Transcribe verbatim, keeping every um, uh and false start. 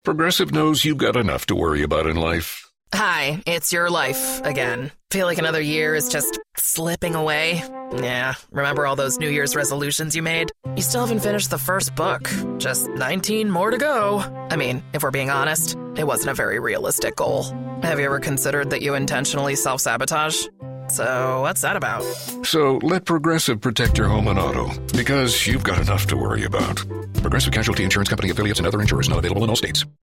Progressive knows you've got enough to worry about in life. Hi, it's your life again. Feel like another year is just slipping away? Yeah, remember all those New Year's resolutions you made? You still haven't finished the first book. Just nineteen more to go. I mean, if we're being honest, it wasn't a very realistic goal. Have you ever considered that you intentionally self-sabotage? So what's that about? So let Progressive protect your home and auto, because you've got enough to worry about. Progressive Casualty Insurance Company affiliates and other insurers not available in all states.